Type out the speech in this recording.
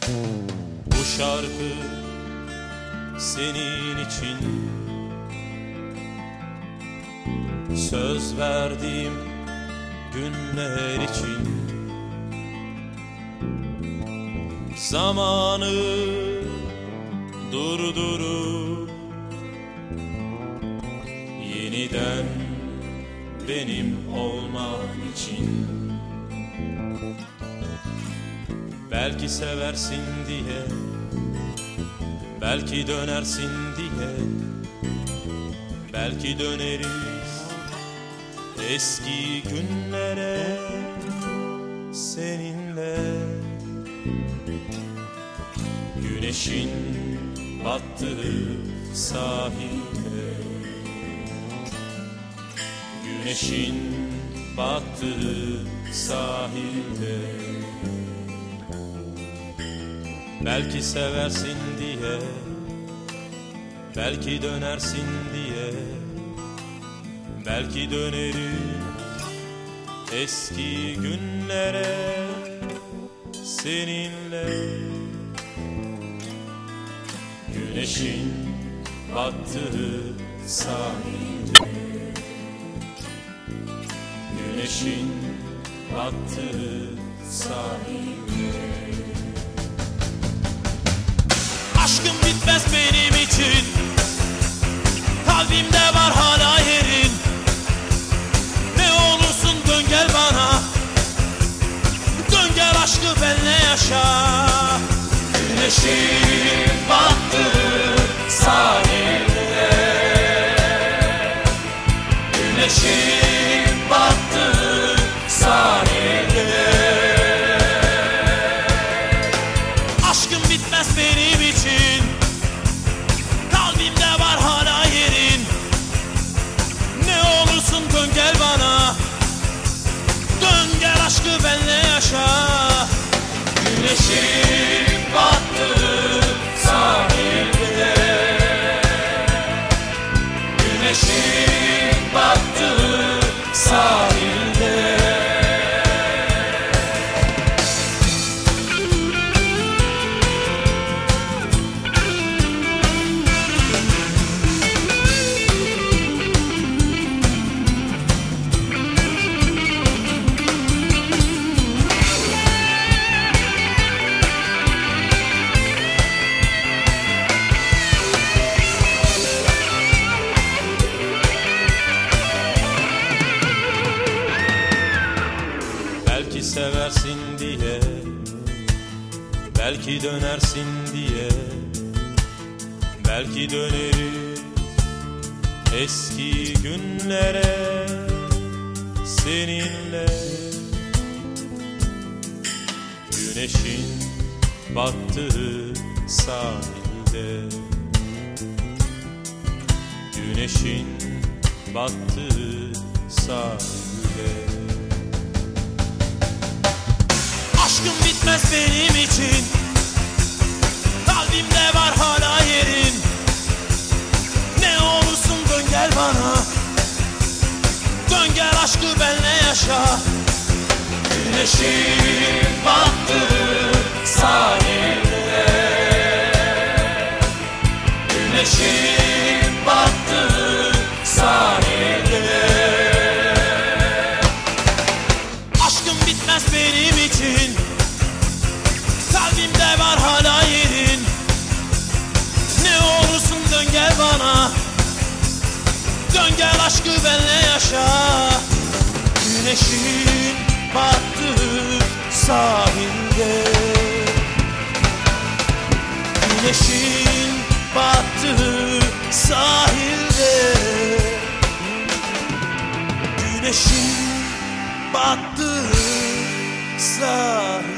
Bu şarkı senin için, söz verdiğim günler için. Zamanı durdurup yeniden benim olman için. Belki seversin diye, belki dönersin diye, belki döneriz eski günlere seninle. Güneşin battığı sahilde, güneşin battığı sahilde. Belki seversin diye, belki dönersin diye, belki döneriz eski günlere seninle. Güneşin battığı sahilde, güneşin battığı sahilde. Aşkım bitmez benim için, kalbimde var hala yerin. Ne olursun dön gel bana, dön gel aşkı benle yaşa. Güneşin battığı sahilde, güneşin battığı sahilde. Aşkım bitmez benim için, kalbimde var hala yerin. Ne olursun dön gel bana, dön gel aşkı benle yaşa. Güneşin battığı sahilde, güneşin battığı sahilde. Belki seversin diye, belki dönersin diye, belki döneriz eski günlere seninle. Güneşin battığı sahilde, güneşin battığı sahilde. Aşkım bitmez benim için, kalbimde var hala yerin. Ne olursun dön gel bana, dön gel aşkı benle yaşa. Güneşin battığı sahilde, güneşin battığı sahilde. Aşkım bitmez benim için, kalbimde var hala yerin. Ne olursun dön gel bana, dön gel aşkı benle yaşa. Güneşin battığı sahilde, güneşin battığı sahilde, güneşin battığı sahilde.